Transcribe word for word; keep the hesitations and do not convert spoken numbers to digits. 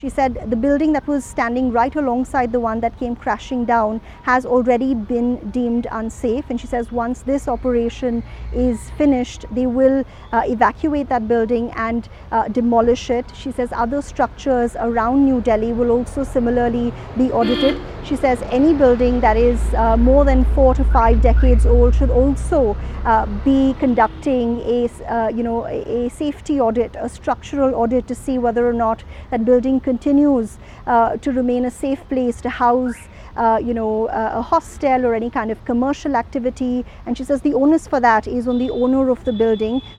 She said the building that was standing right alongside the one that came crashing down has already been deemed unsafe, and she says once this operation is finished, they will uh, evacuate that building and uh, demolish it. She says other structures around New Delhi will also similarly be audited. She says any building that is uh, more than four to five decades old should also uh, be conducting a uh, you know a safety audit, a structural audit, to see whether or not that building continues uh, to remain a safe place to house uh, you know uh, a hostel or any kind of commercial activity. And she says the onus for that is on the owner of the building.